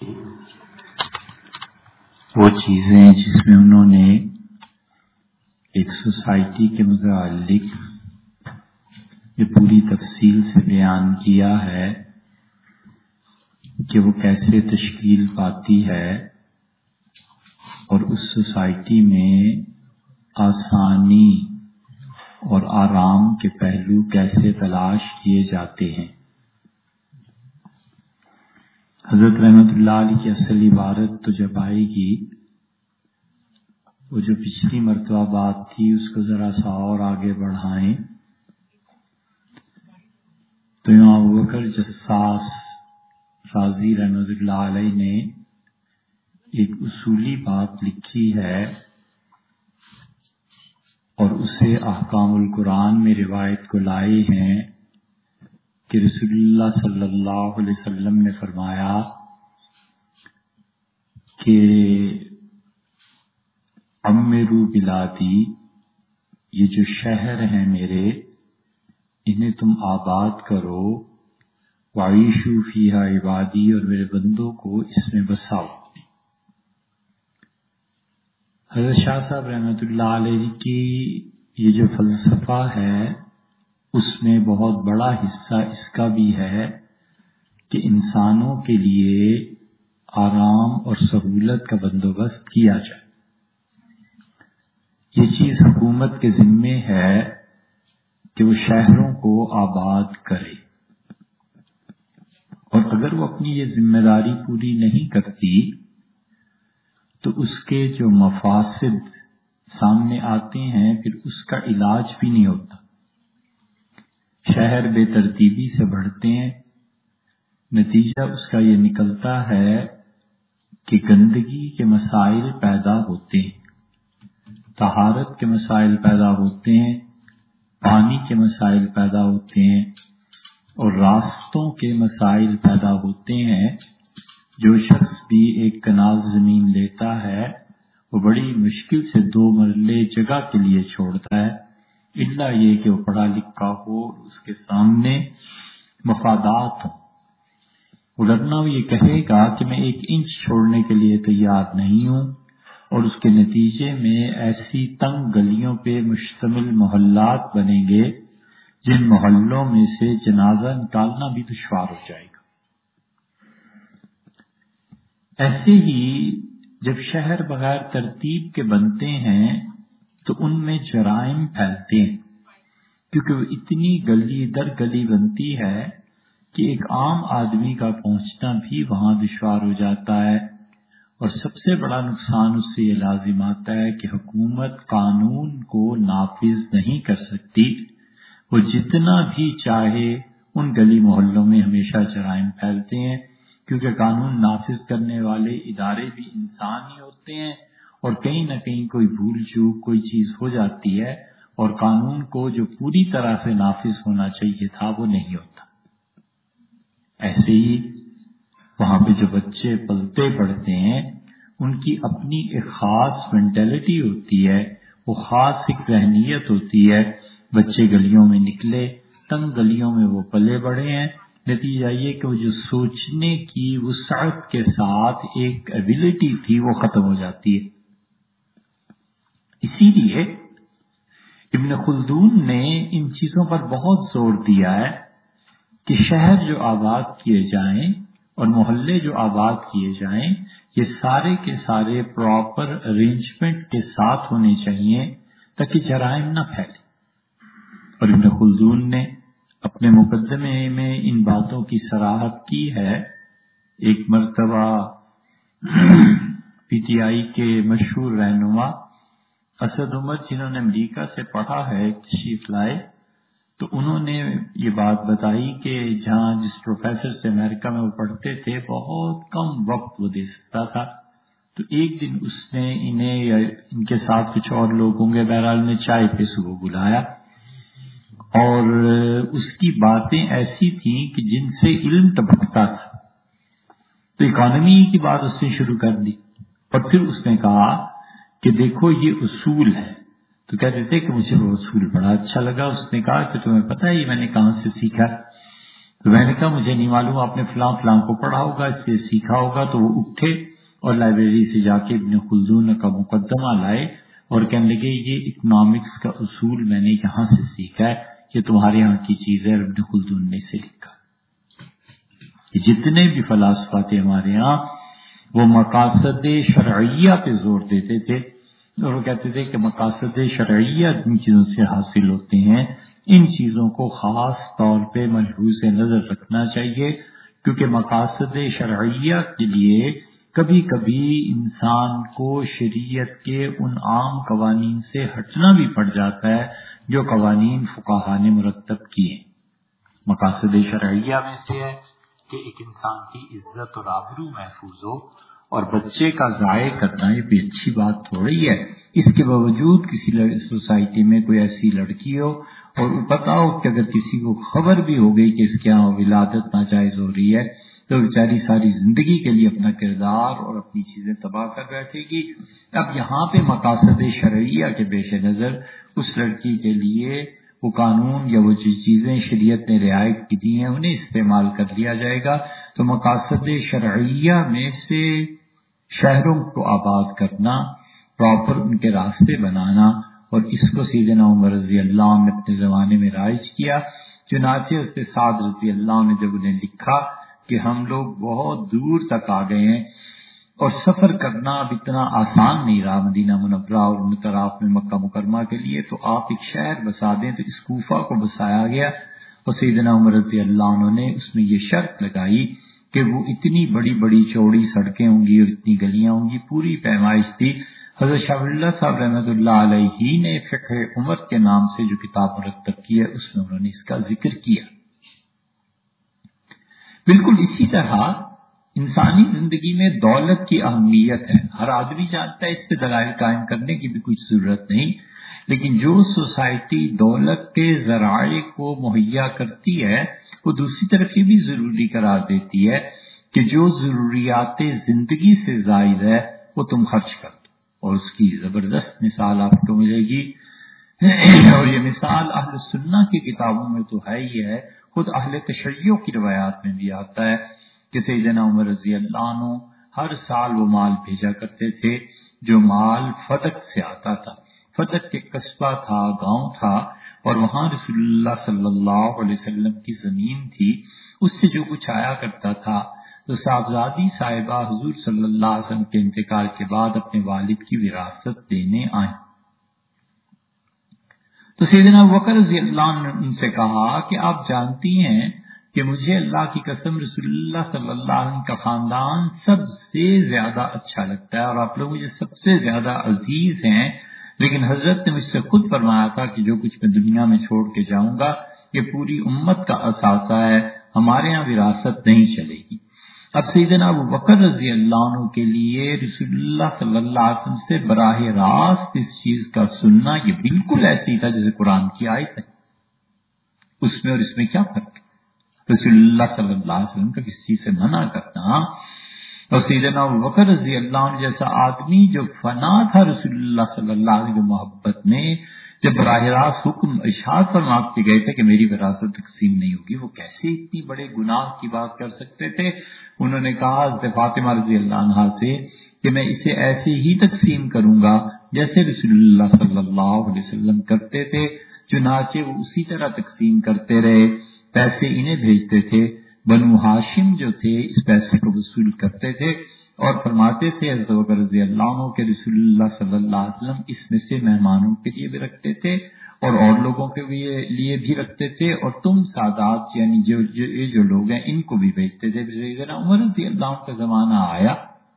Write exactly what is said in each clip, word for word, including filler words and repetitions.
وہ چیزیں جس میں انہوں نے ایک سوسائٹی کے متعلق یہ پوری تفصیل سے بیان کیا ہے کہ وہ کیسے تشکیل پاتی ہے اور اس سوسائٹی میں آسانی اور آرام کے پہلو کیسے تلاش کیے جاتے ہیں۔ حضرت رحمت اللہ علیہ کی اصل عبارت تو جب آئے گی، وہ جو پچھلی مرتبہ بات تھی اس کو ذرا سا اور آگے بڑھائیں تو امام ابوبکر جساس رازی رحمت اللہ علیہ نے ایک اصولی بات لکھی ہے اور اسے احکام القرآن میں روایت کو لائے ہیں کہ رسول اللہ صلی اللہ علیہ وسلم نے فرمایا کہ عمرو بلادی، یہ جو شہر ہیں میرے، انہیں تم آباد کرو، وعیشوا فیہا عبادی، اور میرے بندوں کو اس میں بساؤ۔ حضرت شاہ صاحب رحمۃ اللہ علیہ کی یہ جو فلسفہ ہے اس میں بہت بڑا حصہ اس کا بھی ہے کہ انسانوں کے لیے آرام اور سہولت کا بندوبست کیا جائے۔ یہ چیز حکومت کے ذمے ہے کہ وہ شہروں کو آباد کرے، اور اگر وہ اپنی یہ ذمہ داری پوری نہیں کرتی تو اس کے جو مفاسد سامنے آتے ہیں پھر اس کا علاج بھی نہیں ہوتا۔ شہر بے ترتیبی سے بڑھتے ہیں، نتیجہ اس کا یہ نکلتا ہے کہ گندگی کے مسائل پیدا ہوتے ہیں، طہارت کے مسائل پیدا ہوتے ہیں، پانی کے مسائل پیدا ہوتے ہیں، اور راستوں کے مسائل پیدا ہوتے ہیں۔ جو شخص بھی ایک کنال زمین لیتا ہے وہ بڑی مشکل سے دو مرلے جگہ کے لیے چھوڑتا ہے، الا یہ کہ وہ پڑھا لکھا ہو، اس کے سامنے مفادات ہوں، ورنہ وہ یہ کہے گا کہ میں ایک انچ چھوڑنے کے لیے تیار نہیں ہوں، اور اس کے نتیجے میں ایسی تنگ گلیوں پہ مشتمل محلات بنیں گے جن محلوں میں سے جنازہ نکالنا بھی دشوار ہو جائے گا۔ ایسے ہی جب شہر بغیر ترتیب کے بنتے ہیں تو ان میں جرائم پھیلتے ہیں، کیونکہ وہ اتنی گلی در گلی بنتی ہے کہ ایک عام آدمی کا پہنچنا بھی وہاں دشوار ہو جاتا ہے، اور سب سے بڑا نقصان اس سے یہ لازم آتا ہے کہ حکومت قانون کو نافذ نہیں کر سکتی۔ وہ جتنا بھی چاہے ان گلی محلوں میں ہمیشہ جرائم پھیلتے ہیں، کیونکہ قانون نافذ کرنے والے ادارے بھی انسان ہی ہوتے ہیں، اور کہیں نہ کہیں کوئی بھول چوک کوئی چیز ہو جاتی ہے، اور قانون کو جو پوری طرح سے نافذ ہونا چاہیے تھا وہ نہیں ہوتا۔ ایسے ہی وہاں پہ جو بچے پلتے پڑھتے ہیں ان کی اپنی ایک خاص مینٹلٹی ہوتی ہے، وہ خاص ایک ذہنیت ہوتی ہے۔ بچے گلیوں میں نکلے، تنگ گلیوں میں وہ پلے بڑھے ہیں، نتیجہ یہ کہ وہ جو سوچنے کی وسعت کے ساتھ ایک ایبیلٹی تھی وہ ختم ہو جاتی ہے۔ اسی لیے ابن خلدون نے ان چیزوں پر بہت زور دیا ہے کہ شہر جو آباد کیے جائیں اور محلے جو آباد کیے جائیں یہ سارے کے سارے پراپر ارینجمنٹ کے ساتھ ہونے چاہیے تاکہ جرائم نہ پھیلے۔ اور ابن خلدون نے اپنے مقدمے میں ان باتوں کی صراحت کی ہے۔ ایک مرتبہ پی ٹی آئی کے مشہور رہنما اسد عمر، جنہوں نے امریکہ سے پڑھا ہے، تشریف لائے تو انہوں نے یہ بات بتائی کہ جہاں جس پروفیسر سے امریکہ میں وہ پڑھتے تھے بہت کم وقت وہ دے سکتا تھا، تو ایک دن اس نے انہیں یا ان کے ساتھ کچھ اور لوگ ہوں گے، بہرحال نے چائے پہ صبح بلایا، اور اس کی باتیں ایسی تھیں کہ جن سے علم ٹپکتا تھا۔ تو اکانومی کی بات اس نے شروع کر دی، اور پھر اس نے کہا کہ دیکھو یہ اصول ہے۔ تو کہتے تھے کہ مجھے وہ اصول بڑا اچھا لگا۔ اس نے کہا کہ تمہیں پتہ ہے یہ میں نے کہاں سے سیکھا؟ تو میں نے کہا مجھے نہیں معلوم، آپ نے فلاں فلاں کو پڑھا ہوگا، اس سے سیکھا ہوگا. تو وہ اٹھے اور لائبریری سے جا کے ابن خلدون کا مقدمہ لائے اور کہنے لگے یہ اکنامکس کا اصول میں نے یہاں سے سیکھا ہے، یہ تمہارے یہاں کی چیز ہے، ابن خلدون نے اسے لکھا. جتنے بھی فلاسفہ تھے ہمارے ہاں وہ مقاصد شرعیہ پہ زور دیتے تھے، اور وہ کہتے تھے کہ مقاصد شرعیہ جن چیزوں سے حاصل ہوتے ہیں ان چیزوں کو خاص طور پہ ملحوظ نظر رکھنا چاہیے، کیونکہ مقاصد شرعیہ کے لیے کبھی کبھی انسان کو شریعت کے ان عام قوانین سے ہٹنا بھی پڑ جاتا ہے جو قوانین فقہا نے مرتب کیے. مقاصد شرعیہ میں سے ہے کہ ایک انسان کی عزت اور آبرو محفوظ ہو، اور بچے کا ضائع کرنا یہ بھی اچھی بات تھوڑی ہے. اس کے باوجود کسی سوسائٹی میں کوئی ایسی لڑکی ہو اور پتا ہو کہ اگر کسی کو خبر بھی ہو گئی کہ اس کے یہاں ولادت ناجائز ہو رہی ہے تو بیچاری ساری زندگی کے لیے اپنا کردار اور اپنی چیزیں تباہ کر بیٹھے گی. اب یہاں پہ مقاصد شرعیہ کے پیش نظر اس لڑکی کے لیے وہ قانون یا وہ چیزیں شریعت نے رعایت کی دی ہیں انہیں استعمال کر لیا جائے گا. تو مقاصد شرعیہ میں سے شہروں کو آباد کرنا، پراپر ان کے راستے بنانا، اور اس کو سیدنا عمر رضی اللہ عنہ نے اپنے زمانے میں رائج کیا. چنانچہ اس کے سعد رضی اللہ عنہ نے جب انہیں لکھا کہ ہم لوگ بہت دور تک آ گئے ہیں اور سفر کرنا اب اتنا آسان نہیں رہا مدینہ منورہ اور ان طرف میں مکہ مکرمہ کے لیے، تو آپ ایک شہر بسا دیں. تو اس کوفہ کو بسایا گیا اور سیدنا عمر رضی اللہ عنہ نے اس میں یہ شرط لگائی کہ وہ اتنی بڑی بڑی چوڑی سڑکیں ہوں گی اور اتنی گلیاں ہوں گی، پوری پیمائش تھی. حضرت شاہ ولی اللہ صاحب رحمۃ اللہ علیہ نے فقہ عمر کے نام سے جو کتاب مرتب کی ہے اس میں انہوں نے اس کا ذکر کیا. بالکل اسی طرح انسانی زندگی میں دولت کی اہمیت ہے، ہر آدمی جانتا ہے، اس پہ دلائل قائم کرنے کی بھی کچھ ضرورت نہیں. لیکن جو سوسائٹی دولت کے ذرائع کو مہیا کرتی ہے وہ دوسری طرف یہ بھی ضروری قرار دیتی ہے کہ جو ضروریات زندگی سے زائد ہے وہ تم خرچ کر دو، اور اس کی زبردست مثال آپ کو ملے گی. اور یہ مثال اہل سنہ کی کتابوں میں تو ہے ہی ہے، خود اہل تشیع کی روایات میں بھی آتا ہے کہ سیدنا عمر رضی اللہ عنہ ہر سال وہ مال بھیجا کرتے تھے جو مال فدق سے آتا تھا. فدق کے قصبہ تھا، گاؤں تھا، اور وہاں رسول اللہ صلی اللہ علیہ وسلم کی زمین تھی، اس سے جو کچھ آیا کرتا تھا. تو صاحبزادی صاحبہ حضور صلی اللہ علیہ وسلم کے انتقال کے بعد اپنے والد کی وراثت دینے آئیں. تو سیدنا ابوبکر رضی اللہ عنہ نے ان سے کہا کہ آپ جانتی ہیں کہ مجھے اللہ کی قسم رسول اللہ صلی اللہ علیہ وسلم کا خاندان سب سے زیادہ اچھا لگتا ہے اور آپ لوگ مجھے سب سے زیادہ عزیز ہیں، لیکن حضرت نے مجھ سے خود فرمایا تھا کہ جو کچھ میں دنیا میں چھوڑ کے جاؤں گا یہ پوری امت کا اثاثہ ہے، ہمارے یہاں وراثت نہیں چلے گی. اب سیدنا ابوبکر رضی اللہ عنہ کے لیے رسول اللہ صلی اللہ علیہ وسلم سے براہ راست اس چیز کا سننا یہ بالکل ایسی تھا جیسے قرآن کی آیت ہے. اس میں اور اس میں کیا فرق ہے؟ رسول اللہ صلی اللہ علیہ وسلم کا کسی چیز سے منع کرنا، اور سیدنا ابوبکر رضی اللہ عنہ جیسا آدمی جو فنا تھا رسول اللہ صلی اللہ علیہ وسلم محبت میں، جب براہ راست حکم ارشاد فرماتے گئے تھے کہ میری وراثت تقسیم نہیں ہوگی، وہ کیسے اتنی بڑے گناہ کی بات کر سکتے تھے؟ انہوں نے کہا حضرت فاطمہ رضی اللہ عنہا سے کہ میں اسے ایسے ہی تقسیم کروں گا جیسے رسول اللہ صلی اللہ علیہ وسلم کرتے تھے. چنانچہ وہ اسی طرح تقسیم کرتے رہے، پیسے انہیں بھیجتے تھے، بنو ہاشم جو تھے اس پیسے کو وصول کرتے تھے اور فرماتے تھے حضرت ابوبکر رضی اللہ عنہ کے رسول اللہ صلی اللہ علیہ وسلم اس میں سے مہمانوں کے لیے بھی رکھتے تھے اور اور لوگوں کے لیے بھی رکھتے تھے، اور تم سادات یعنی جو جو, جو لوگ ہیں ان کو بھی بھیجتے تھے. سیدنا عمر رضی اللہ عنہ کا زمانہ آیا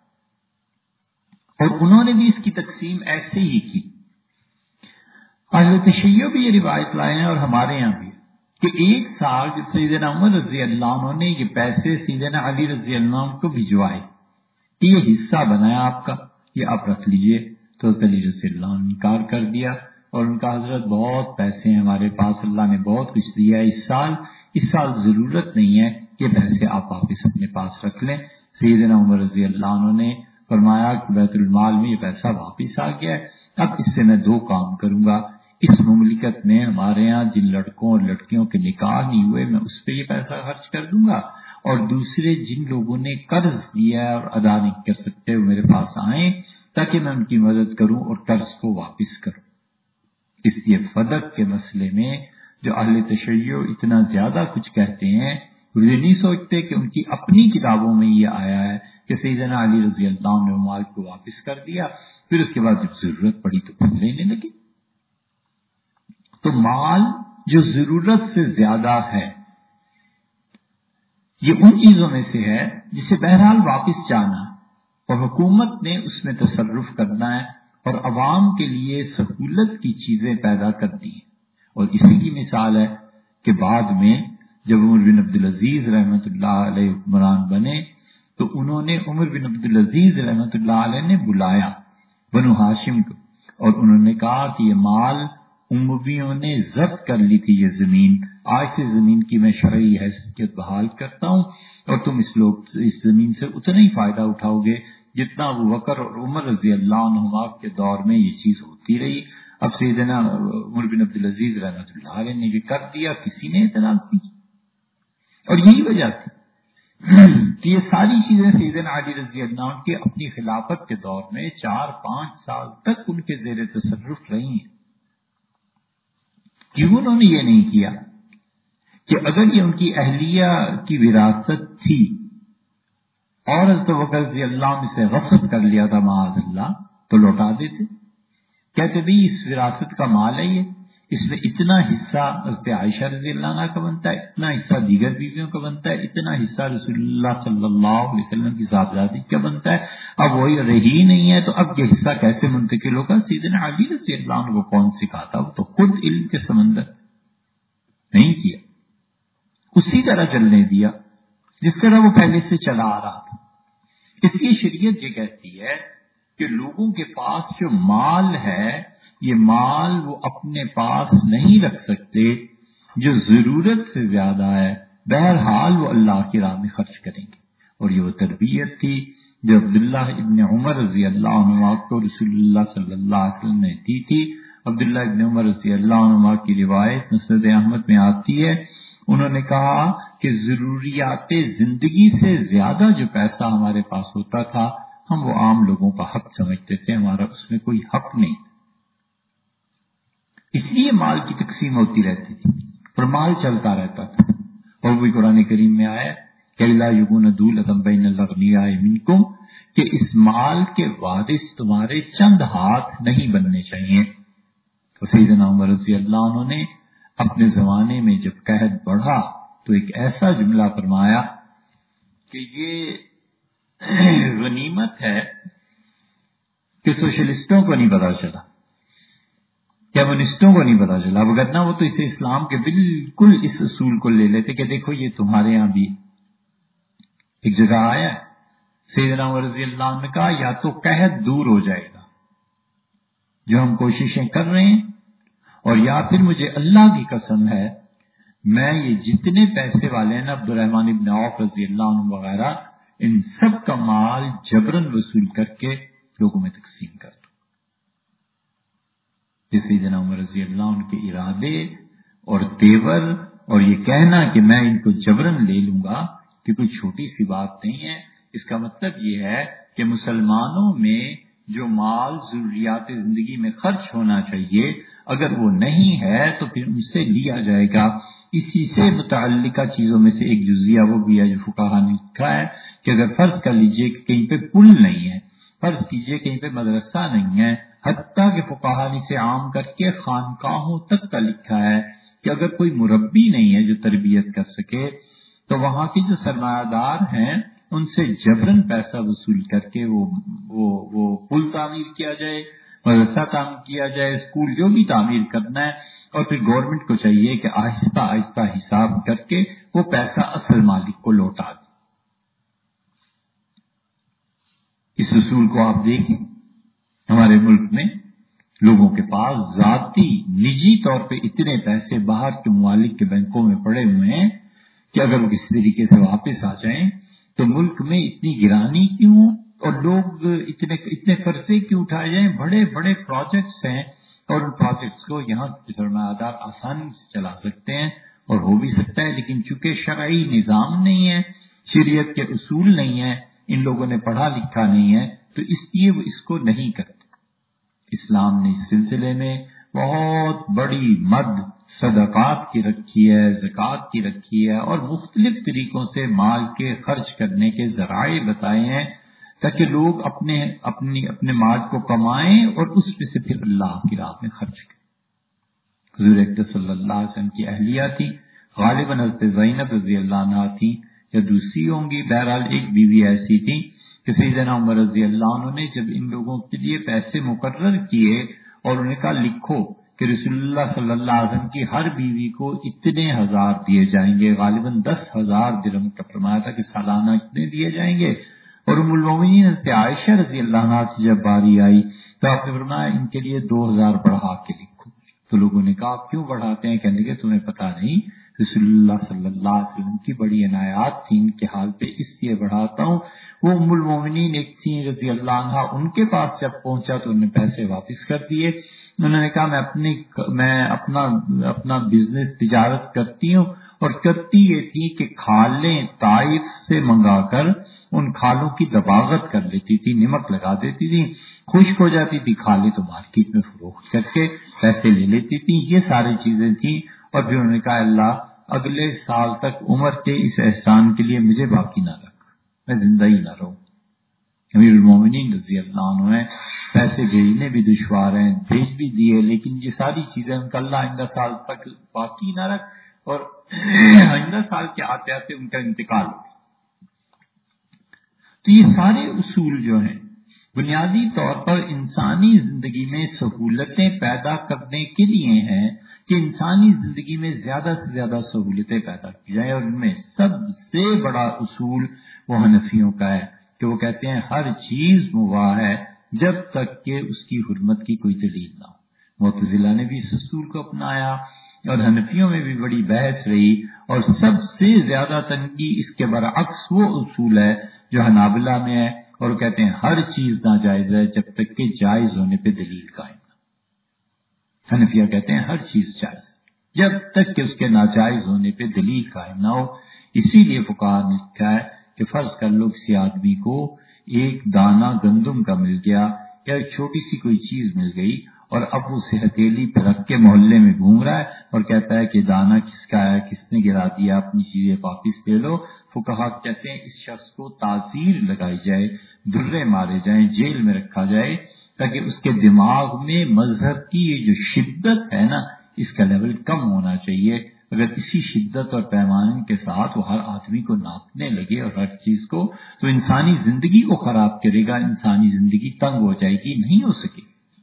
اور انہوں نے بھی اس کی تقسیم ایسے ہی کی. اہل تشیع بھی یہ روایت لائے ہیں اور ہمارے یہاں بھی کہ ایک سال جب سیدنا عمر رضی اللہ عنہ نے یہ پیسے سیدنا علی رضی اللہ عنہ کو بھجوائے کہ یہ حصہ بنایا آپ کا، یہ آپ رکھ لیجئے، تو حضرت علی رضی اللہ عنہ نے انکار کر دیا اور ان کا حضرت بہت پیسے ہیں ہمارے پاس، اللہ نے بہت کچھ دیا ہے، اس سال اس سال ضرورت نہیں ہے، یہ پیسے آپ واپس اپنے پاس رکھ لیں. سیدنا عمر رضی اللہ عنہ نے فرمایا کہ بیت المال میں یہ پیسہ واپس آ گیا ہے، اب اس سے میں دو کام کروں گا. اس مملکت میں ہمارے ہاں جن لڑکوں اور لڑکیوں کے نکاح نہیں ہوئے میں اس پہ یہ پیسہ خرچ کر دوں گا، اور دوسرے جن لوگوں نے قرض لیا ہے اور ادا نہیں کر سکتے وہ میرے پاس آئیں تاکہ میں ان کی مدد کروں اور قرض کو واپس کروں۔ اس لیے فدق کے مسئلے میں جو اہل تشیع اتنا زیادہ کچھ کہتے ہیں، وہ یہ نہیں سوچتے کہ ان کی اپنی کتابوں میں یہ آیا ہے کہ سیدنا علی رضی اللہ عنہ نے مال کو واپس کر دیا، پھر اس کے بعد جب ضرورت پڑی تو پھر لینے لگے۔ تو مال جو ضرورت سے زیادہ ہے یہ ان چیزوں میں سے ہے جسے بہرحال واپس جانا ہے، اور حکومت نے اس میں تصرف کرنا ہے اور عوام کے لیے سہولت کی چیزیں پیدا کر دی ہیں۔ اور اسی کی مثال ہے کہ بعد میں جب عمر بن عبدالعزیز رحمۃ اللہ علیہ حکمران بنے تو انہوں نے عمر بن عبدالعزیز رحمۃ اللہ علیہ نے بلایا بنو ہاشم کو، اور انہوں نے کہا کہ یہ مال امویوں نے ضبط کر لی تھی، یہ زمین آج سے زمین کی میں شرعی حیثیت بحال کرتا ہوں، اور تم اس لوگ اس زمین سے اتنا ہی فائدہ اٹھاؤ گے جتنا ابو بکر اور عمر رضی اللہ عنہما کے دور میں یہ چیز ہوتی رہی۔ اب سیدنا عمر بن عبدالعزیز رحمۃ اللہ علیہ نے یہ کر دیا، کسی نے اعتراض نہیں کیا، اور یہی وجہ تھی کہ یہ ساری چیزیں سیدنا علی رضی اللہ عنہ کے اپنی خلافت کے دور میں چار پانچ سال تک ان کے زیر تصرف رہی ہیں۔ کیوں انہوں نے یہ نہیں کیا کہ اگر یہ ان کی اہلیہ کی وراثت تھی اور حضرت بکر رضی اللہ عنہ سے غصب کر لیا تھا معاذ اللہ تو لوٹا دیتے، کہتے بھی اس وراثت کا مال ہے، یہ اس میں اتنا حصہ حضرت عائشہ رضی اللہ عنہ کا بنتا ہے، اتنا حصہ دیگر بیویوں کا بنتا ہے، اتنا حصہ رسول اللہ صلی اللہ علیہ وسلم کی صاحبزادی کا بنتا ہے، اب وہی رہی نہیں ہے تو اب یہ حصہ کیسے منتقل ہوگا؟ سیدنا علی رضی اللہ عنہ کو کون سکھاتا؟ وہ تو خود علم کے سمندر نہیں کیا، اسی طرح چلنے دیا جس طرح وہ پہلے سے چلا آ رہا تھا۔ اس لیے شریعت یہ کہتی ہے کہ لوگوں کے پاس جو مال ہے یہ مال وہ اپنے پاس نہیں رکھ سکتے، جو ضرورت سے زیادہ ہے بہرحال وہ اللہ کی راہ میں خرچ کریں گے۔ اور یہ وہ تربیت تھی جو عبداللہ ابن عمر رضی اللہ عنہ کو رسول اللہ صلی اللہ علیہ وسلم نے دی تھی۔ عبداللہ ابن عمر رضی اللہ عنہ کی روایت مسند احمد میں آتی ہے، انہوں نے کہا کہ ضروریات زندگی سے زیادہ جو پیسہ ہمارے پاس ہوتا تھا ہم وہ عام لوگوں کا حق سمجھتے تھے، ہمارا اس میں کوئی حق نہیں تھا، اس لیے مال کی تقسیم ہوتی رہتی تھی اور مال چلتا رہتا تھا۔ اور بھی قرآن کریم میں آیا کہ لا یکون دولۃ بین الاغنیاء منکم، کہ اس مال کے وارث تمہارے چند ہاتھ نہیں بننے چاہیے۔ تو سیدنا عمر رضی اللہ عنہ نے اپنے زمانے میں جب قحط بڑھا تو ایک ایسا جملہ فرمایا کہ یہ غنیمت ہے کہ سوشلسٹوں کو نہیں پتا چلا، کمیونسٹوں کو نہیں پتا چلا، وگرنہ وہ تو اسے اسلام کے بالکل اس اصول کو لے لیتے کہ دیکھو یہ تمہارے ہاں بھی ایک جگہ آیا ہے۔ سیدنا عمر رضی اللہ عنہ نے کہا یا تو قحط دور ہو جائے گا جو ہم کوششیں کر رہے ہیں، اور یا پھر مجھے اللہ کی قسم ہے میں یہ جتنے پیسے والے ہیں نا عبد الرحمن ابن عوف رضی اللہ عنہ وغیرہ ان سب کا مال جبرن وصول کر کے لوگوں میں تقسیم کر دوں۔ سیدنا عمر رضی اللہ عنہ کے ارادے اور تیور اور یہ کہنا کہ میں ان کو جبرن لے لوں گا کہ کوئی چھوٹی سی بات نہیں ہے۔ اس کا مطلب یہ ہے کہ مسلمانوں میں جو مال ضروریات زندگی میں خرچ ہونا چاہیے اگر وہ نہیں ہے تو پھر ان سے لیا جائے گا۔ اسی سے متعلقہ چیزوں میں سے ایک جزیہ وہ بھی ہے جو فقہا نے لکھا ہے کہ اگر فرض کر لیجئے کہ کہیں پہ پل نہیں ہے، فرض کیجئے کہیں پہ مدرسہ نہیں ہے، حتیٰ کہ فقہا نے اسے عام کر کے خانقاہوں تک کا لکھا ہے کہ اگر کوئی مربی نہیں ہے جو تربیت کر سکے تو وہاں کے جو سرمایہ دار ہیں ان سے جبرن پیسہ وصول کر کے وہ وہ وہ پل تعمیر کیا جائے، مدرسہ تعمیر کیا جائے، اسکول جو بھی تعمیر کرنا ہے، اور پھر گورنمنٹ کو چاہیے کہ آہستہ آہستہ حساب کر کے وہ پیسہ اصل مالک کو لوٹا دے۔ اس اصول کو آپ دیکھیں ہمارے ملک میں لوگوں کے پاس ذاتی نجی طور پہ اتنے پیسے باہر کے ممالک کے بینکوں میں پڑے ہوئے ہیں کہ اگر وہ کسی طریقے سے واپس آ جائیں تو ملک میں اتنی گرانی کیوں اور لوگ اتنے اتنے قرضے کیوں اٹھائے جائیں؟ بڑے بڑے پروجیکٹس ہیں اور ان پروجیکٹس کو یہاں سرمایہ دار آسانی سے چلا سکتے ہیں اور ہو بھی سکتا ہے، لیکن چونکہ شرعی نظام نہیں ہے، شریعت کے اصول نہیں ہے، ان لوگوں نے پڑھا لکھا نہیں ہے، تو اس لیے وہ اس کو نہیں کرتے۔ اسلام نے اس سلسلے میں بہت بڑی مد صدقات کی رکھی ہے، زکوٰۃ کی رکھی ہے، اور مختلف طریقوں سے مال کے خرچ کرنے کے ذرائع بتائے ہیں تاکہ لوگ اپنے اپنی اپنے مال کو کمائیں اور اس میں سے پھر اللہ کی راہ میں خرچ کریں۔ حضور اکرم صلی اللہ علیہ وسلم کی اہلیہ تھی، غالباً حضرت زینب رضی اللہ عنہا تھی یا دوسری ہوں گی، بہرحال ایک بیوی ایسی تھی کہ سیدنا عمر رضی اللہ عنہ نے جب ان لوگوں کے لیے پیسے مقرر کیے اور انہیں کہا لکھو کہ رسول اللہ صلی اللہ علیہ وسلم کی ہر بیوی کو اتنے ہزار دیے جائیں گے، غالباً دس ہزار درہم کا فرمایا تھا کہ سالانہ اتنے دیے جائیں گے، اور ام المومنین حضرت عائشہ رضی اللہ عنہا کی جب باری آئی تو آپ نے فرمایا ان کے لیے دو ہزار بڑھا کے لکھو۔ تو لوگوں نے کہا آپ کیوں بڑھاتے ہیں؟ کہنے کہ تمہیں پتہ نہیں رسول اللہ صلی اللہ علیہ وسلم کی بڑی عنایات تھی ان کے حال پہ، اس لیے بڑھاتا ہوں۔ وہ ام المومنین ایک تھی رضی اللہ عنہا، ان کے پاس جب پہنچا تو انہوں نے پیسے واپس کر دیے۔ انہوں نے کہا میں اپنی میں اپنا اپنا بزنس تجارت کرتی ہوں، اور کرتی یہ تھی کہ کھالیں طائف سے منگا کر ان کھالوں کی دباغت کر لیتی تھی، نمک لگا دیتی تھی، خشک ہو جاتی تھی کھالیں تو مارکیٹ میں فروخت کر کے پیسے لے لیتی تھی۔ یہ ساری چیزیں تھیں، اور پھر انہوں نے کہا اللہ اگلے سال تک عمر کے اس احسان کے لیے مجھے باقی نہ رکھ، میں زندہ ہی نہ رہوں۔ امیر المومنین رضی اللہ عنہ ہیں، پیسے بھیجنے بھی دشوار ہیں، بھیج بھی دیے، لیکن یہ ساری چیزیں ان کا اللہ آئندہ سال تک باقی نہ رکھ، اور آئندہ سال کے آتے آتے ان کا انتقال ہو گیا۔ تو یہ سارے اصول جو ہیں بنیادی طور پر انسانی زندگی میں سہولتیں پیدا کرنے کے لیے ہیں کہ انسانی زندگی میں زیادہ سے زیادہ سہولتیں پیدا کی جائیں، اور ان میں سب سے بڑا اصول وہ حنفیوں کا ہے کہ وہ کہتے ہیں ہر چیز مباح ہے جب تک کہ اس کی حرمت کی کوئی دلیل نہ ہو۔ معتزلہ نے بھی اس اصول کو اپنایا، اور حنفیوں میں بھی بڑی بحث رہی، اور سب سے زیادہ تنگی اس کے برعکس وہ اصول ہے جو حنابلہ میں ہے، اور وہ کہتے ہیں ہر چیز ناجائز ہے جب تک کہ جائز ہونے پہ دلیل قائم نہ۔ حنفیہ کہتے ہیں ہر چیز جائز جب تک کہ اس کے ناجائز ہونے پہ دلیل قائم نہ ہو۔ اسی لیے فقہاء نے لکھا ہے کہ فرض کر لو کسی آدمی کو ایک دانہ گندم کا مل گیا یا ایک چھوٹی سی کوئی چیز مل گئی، اور اب وہ اسے ہتھیلی پہ رکھ کے محلے میں گھوم رہا ہے اور کہتا ہے کہ دانہ کس کا ہے، کس نے گرا دیا، اپنی چیزیں واپس لے لو۔ فقہاء کہتے ہیں اس شخص کو تعزیر لگائی جائے، درے مارے جائیں، جیل میں رکھا جائے، تاکہ اس کے دماغ میں مذہب کی یہ جو شدت ہے نا اس کا لیول کم ہونا چاہیے۔ اگر اسی شدت اور پیمانے کے ساتھ وہ ہر آدمی کو ناپنے لگے اور ہر چیز کو، تو انسانی زندگی کو خراب کرے گا، انسانی زندگی تنگ ہو جائے گی، نہیں ہو سکے۔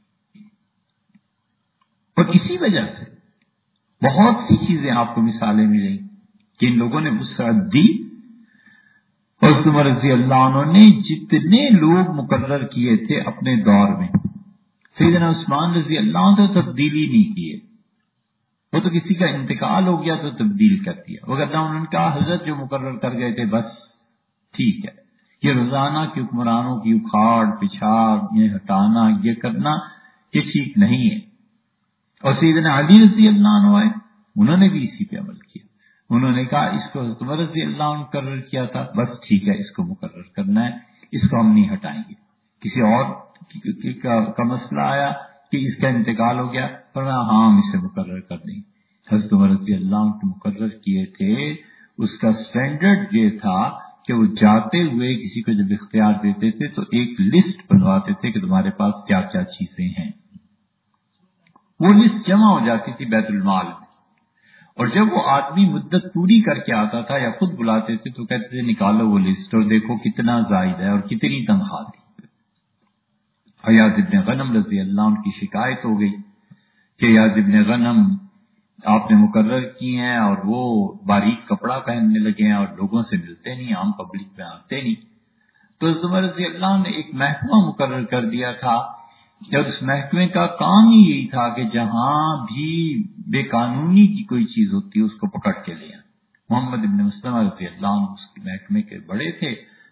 اور اسی وجہ سے بہت سی چیزیں آپ کو مثالیں ملیں کہ ان لوگوں نے وسعت دی، اور عمر رضی اللہ عنہ نے جتنے لوگ مقرر کیے تھے اپنے دور میں، سیدنا عثمان رضی اللہ عنہ تو تبدیلی نہیں کیے، وہ تو کسی کا انتقال ہو گیا تو تبدیل کر دیا، وگرنہ انہوں نے کہا حضرت جو مقرر کر گئے تھے بس ٹھیک ہے۔ یہ روزانہ کی حکمرانوں کی اکھاڑ پچھاڑ، یہ ہٹانا، یہ کرنا، یہ ٹھیک نہیں ہے۔ اور سیدنا علی رضی اللہ عنہ آئے، انہوں نے بھی اسی پہ عمل کیا، انہوں نے کہا اس کو حضرت عمر رضی اللہ عنہ مقرر کیا تھا، بس ٹھیک ہے اس کو مقرر کرنا ہے، اس کو ہم نہیں ہٹائیں گے۔ کسی اور کا مسئلہ آیا کہ اس کا انتقال ہو گیا، فرمایا ہاں ہم اسے مقرر کر دیں۔ حضرت عمر رضی اللہ عنہ کو مقرر کیے تھے، اس کا سٹینڈرڈ یہ تھا کہ وہ جاتے ہوئے کسی کو جب اختیار دیتے تھے تو ایک لسٹ بنواتے تھے کہ تمہارے پاس کیا کیا چیزیں ہیں، وہ لسٹ جمع ہو جاتی تھی بیت المال میں، اور جب وہ آدمی مدت پوری کر کے آتا تھا یا خود بلاتے تھے تو کہتے تھے نکالو وہ لسٹ اور دیکھو کتنا زائد ہے اور کتنی تنخواہ تھی۔ یاد ابن غنم رضی اللہ عنہ کی شکایت ہو گئی کہ یاد ابن غنم آپ نے مقرر کی ہیں اور وہ باریک کپڑا پہننے لگے ہیں اور لوگوں سے ملتے نہیں، عام پبلک میں آتے نہیں۔ تو عمر رضی اللہ عنہ نے ایک محکمہ مقرر کر دیا تھا، اور اس محکمے کا کام ہی یہی تھا کہ جہاں بھی بے قانونی کی کوئی چیز ہوتی ہے اس کو پکڑ کے لے آئیں۔ محمد ابن مسلمہ رضی اللہ عنہ اس کے محکمے کے بڑے تھے،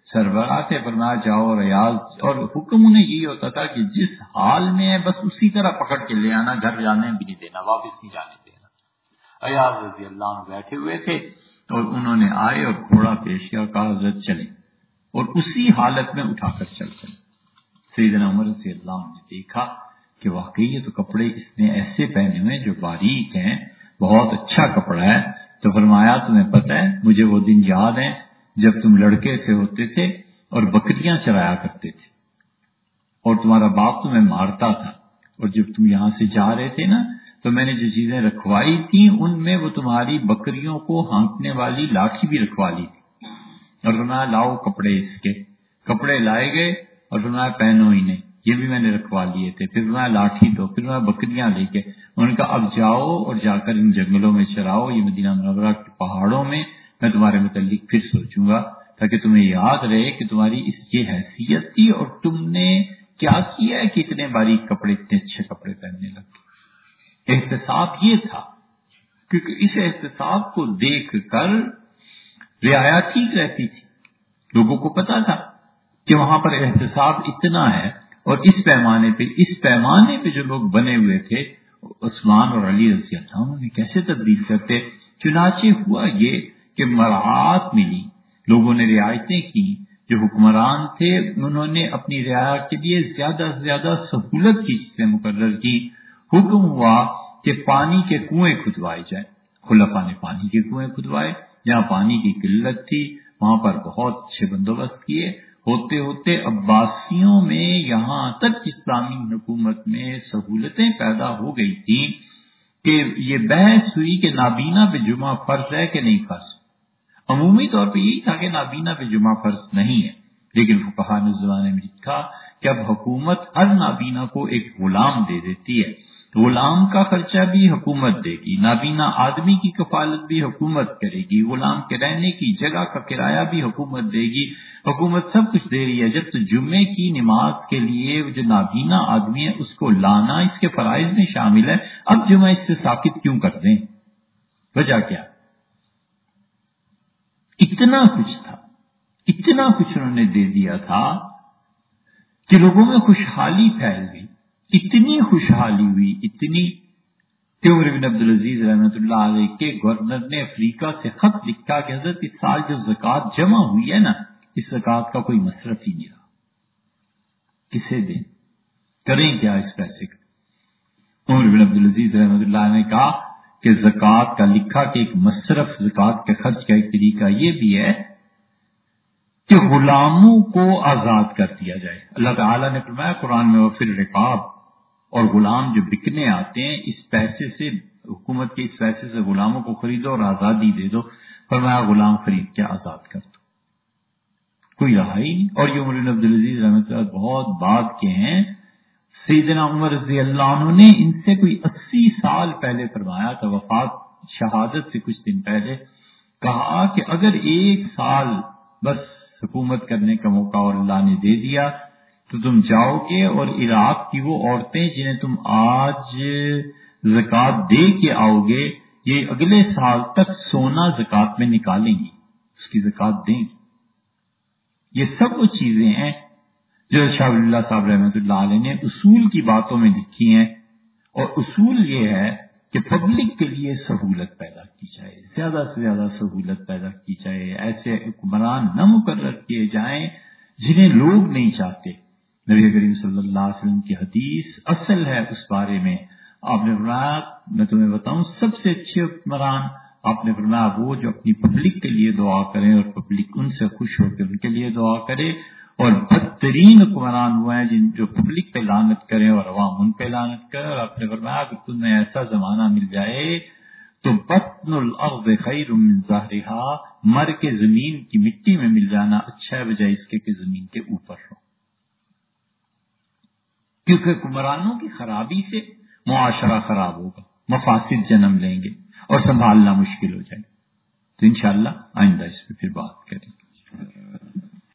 سربراہ تھے، فرمایا جاؤ ریاض، اور حکم انہیں یہی ہوتا تھا کہ جس حال میں ہے بس اسی طرح پکڑ کے لے آنا، گھر جانے بھی نہیں دینا، واپس نہیں جانے دینا۔ ریاض رضی اللہ عنہ بیٹھے ہوئے تھے اور انہوں نے آئے اور گھوڑا پیش کیا، کہا حضرت چلیں، اور اسی حالت میں اٹھا کر چل کر سیدنا عمر رضی اللہ عنہ نے دیکھا کہ واقعی یہ تو کپڑے اس نے ایسے پہنے ہوئے جو باریک ہیں، بہت اچھا کپڑا ہے۔ تو فرمایا تمہیں پتہ ہے مجھے وہ دن یاد ہیں جب تم لڑکے سے ہوتے تھے اور بکریاں چرایا کرتے تھے اور تمہارا باپ تمہیں مارتا تھا، اور جب تم یہاں سے جا رہے تھے نا تو میں نے جو چیزیں رکھوائی تھیں ان میں وہ تمہاری بکریوں کو ہانکنے والی لاٹھی بھی رکھوا لی تھی، اور فرمایا لاؤ کپڑے، اس کے کپڑے لائے گئے اور فرمایا پہنو انہیں، یہ بھی میں نے رکھوا لیے تھے، پھر فرمایا لاٹھی دو، پھر فرمایا بکریاں لے کے، انہوں نے کہا اب جاؤ اور جا کر ان جنگلوں میں چراؤ، یہ مدینہ منورہ کے پہاڑوں میں میں تمہارے متعلق پھر سوچوں گا، تاکہ تمہیں یاد رہے کہ تمہاری اس یہ حیثیت تھی اور تم نے کیا کیا ہے کہ اتنے باریک کپڑے، اتنے اچھے کپڑے پہننے لگے۔ احتساب یہ تھا، کیونکہ اس احتساب کو دیکھ کر رعایا ٹھیک رہتی تھی، لوگوں کو پتا تھا کہ وہاں پر احتساب اتنا ہے، اور اس پیمانے پہ اس پیمانے پہ جو لوگ بنے ہوئے تھے عثمان اور علی رضی اللہ عنہ نے کیسے تبدیل کرتے۔ چنانچہ ہوا یہ کہ مراعات ملی، لوگوں نے رعایتیں کی، جو حکمران تھے انہوں نے اپنی رعایا کے لیے زیادہ سے زیادہ سہولت کی چیزیں مقرر کی۔ حکم ہوا کہ پانی کے کنویں کھدوائے جائیں، خلفاء نے پانی کے کنویں کھدوائے، جہاں پانی کی قلت تھی وہاں پر بہت اچھے بندوبست کیے، ہوتے ہوتے عباسیوں میں یہاں تک اسلامی حکومت میں سہولتیں پیدا ہو گئی تھیں کہ یہ بحث ہوئی کہ نابینا پہ جمعہ فرض ہے کہ نہیں فرض۔ عمومی طور پہ یہی تھا کہ نابینا پہ جمعہ فرض نہیں ہے، لیکن فقہاء نے اس زمانے میں لکھا کہ اب حکومت ہر نابینا کو ایک غلام دے دیتی ہے، غلام کا خرچہ بھی حکومت دے گی، نابینا آدمی کی کفالت بھی حکومت کرے گی، غلام کے رہنے کی جگہ کا کرایہ بھی حکومت دے گی، حکومت سب کچھ دے رہی ہے۔ جب تو جمعے کی نماز کے لیے جو نابینا آدمی ہے اس کو لانا اس کے فرائض میں شامل ہے، اب جمعہ اس سے ساکت کیوں کر دیں؟ وجہ کیا؟ اتنا کچھ تھا، اتنا کچھ انہوں نے دے دیا تھا کہ لوگوں میں خوشحالی پھیل گئی، اتنی خوشحالی ہوئی، اتنی کہ عمر بن عبدالعزیز رحمۃ اللہ علیہ کے گورنر نے افریقہ سے خط لکھا کہ حضرت اس سال جو زکوٰۃ جمع ہوئی ہے نا، اس زکوٰۃ کا کوئی مصرف ہی نہیں رہا، کسے دیں، کریں کیا اس پیسے کا؟ عمر بن عبدالعزیز رحمۃ اللہ علیہ نے کہا کہ زکوٰۃ کا لکھا کہ ایک مصرف زکوٰۃ کے خرچ کا ایک طریقہ یہ بھی ہے کہ غلاموں کو آزاد کر دیا جائے۔ اللہ تعالیٰ نے فرمایا قرآن میں وفر رقاب، اور غلام جو بکنے آتے ہیں اس پیسے سے، حکومت کے اس پیسے سے غلاموں کو خریدو اور آزادی دے دو، فرمایا غلام خرید کے آزاد کر دو، کوئی رہا ہی نہیں۔ اور یہ عمر بن عبدالعزیز رحمۃ اللہ بہت بعد کے ہیں، سیدنا عمر رضی اللہ عنہ نے ان سے کوئی اسی سال پہلے فرمایا تھا، وفات شہادت سے کچھ دن پہلے کہا کہ اگر ایک سال بس حکومت کرنے کا موقع اور اللہ نے دے دیا تو تم جاؤ گے اور عراق کی وہ عورتیں جنہیں تم آج زکوٰۃ دے کے آؤ گے، یہ اگلے سال تک سونا زکوٰۃ میں نکالیں گی، اس کی زکوٰۃ دیں گی۔ یہ سب وہ چیزیں ہیں جو شاہ ولی اللہ صاحب رحمۃ اللہ علیہ نے اصول کی باتوں میں لکھی ہیں، اور اصول یہ ہے کہ پبلک کے لیے سہولت پیدا کی جائے، زیادہ سے زیادہ سہولت پیدا کی جائے، ایسے حکمران نہ مقرر کیے جائیں جنہیں لوگ نہیں چاہتے۔ نبی کریم صلی اللہ علیہ وسلم کی حدیث اصل ہے اس بارے میں، آپ نے فرمایا میں تمہیں بتاؤں سب سے اچھے حکمران، آپ نے فرمایا وہ جو اپنی پبلک کے لیے دعا کریں اور پبلک ان سے خوش ہو کے ان کے لیے دعا کرے، اور بدترین حکمران وہ ہیں جن جو پبلک پہ لعنت کریں اور عوام ان پہ لعنت کریں۔ اور آپ نے فرمایا کہ تمہیں ایسا زمانہ مل جائے تو بطن الارض خیر من ظہرہا، مر کے زمین کی مٹی میں مل جانا اچھا ہے بجائے اس کے کہ زمین کے اوپر ہو، کیونکہ حکمرانوں کی خرابی سے معاشرہ خراب ہوگا، مفاسد جنم لیں گے اور سنبھالنا مشکل ہو جائے۔ تو انشاءاللہ آئندہ اس پہ پھر بات کریں گے۔